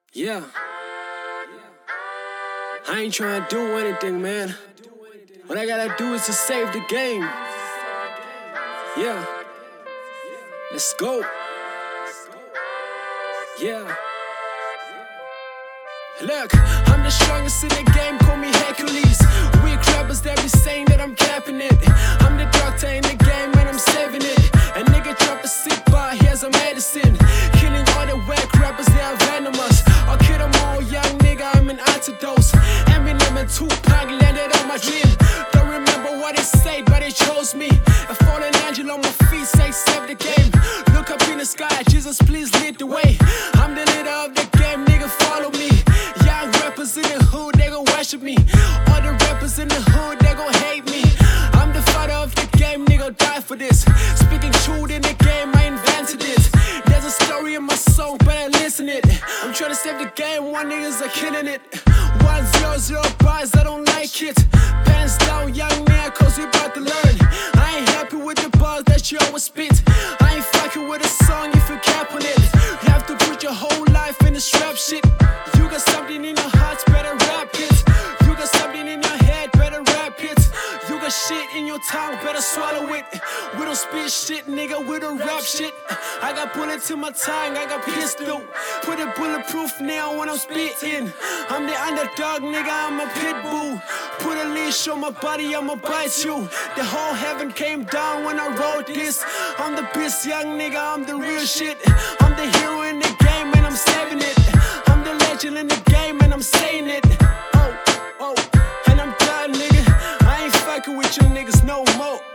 Yeah. I ain't trying to do anything, man. What I gotta do is to save the game. Yeah. Let's go. Yeah. Look, I'm the strongest in the game, call me Hercules. Weak rappers that be saying that I'm capping it. I'm the doctor in the game and I'm saving it. A nigga drop a sick bar, here's a medicine. Killing all the whack rappers, they are venomous. I'll kill them all, young nigga, I'm an antidote. Eminem and Tupac landed on my dream. Don't remember what they said, but they chose me. A fallen angel on my feet, say save the game. Look up in the sky, Jesus please lead the way. I'm the leader of the game, nigga follow me. Young rappers in the hood, they gon' worship me. All the rappers in the hood, they gon' hate me. I'm the father of the game, nigga die for this. Speaking truth in the game, I invented it. There's a story in my song, better listen it. I'm trying to save the game, one niggas are killing it. 100 bars, I don't like it. Pants down, young man, cause we about to learn. I ain't happy with the bars that you always spit. I ain't fucking with a song if you cap on it. You have to put your whole life in this rap shit. You got something in your heart, better rap it. You got something in your head, better rap it. You got shit in your tongue, better swallow it. We don't spit shit, nigga, we don't rap shit. I got bullets in my tongue, I got pistol. Put a bulletproof nail when I'm spitting. I'm the underdog, nigga, I'm a pit bull. Put a leash on my body, I'ma bite you. The whole heaven came down when I wrote this. I'm the best young nigga, I'm the real shit. I'm the hero in the game and I'm saving it. I'm the legend in the game and I'm saying it. Oh, and I'm done, nigga. I ain't fucking with you niggas no more.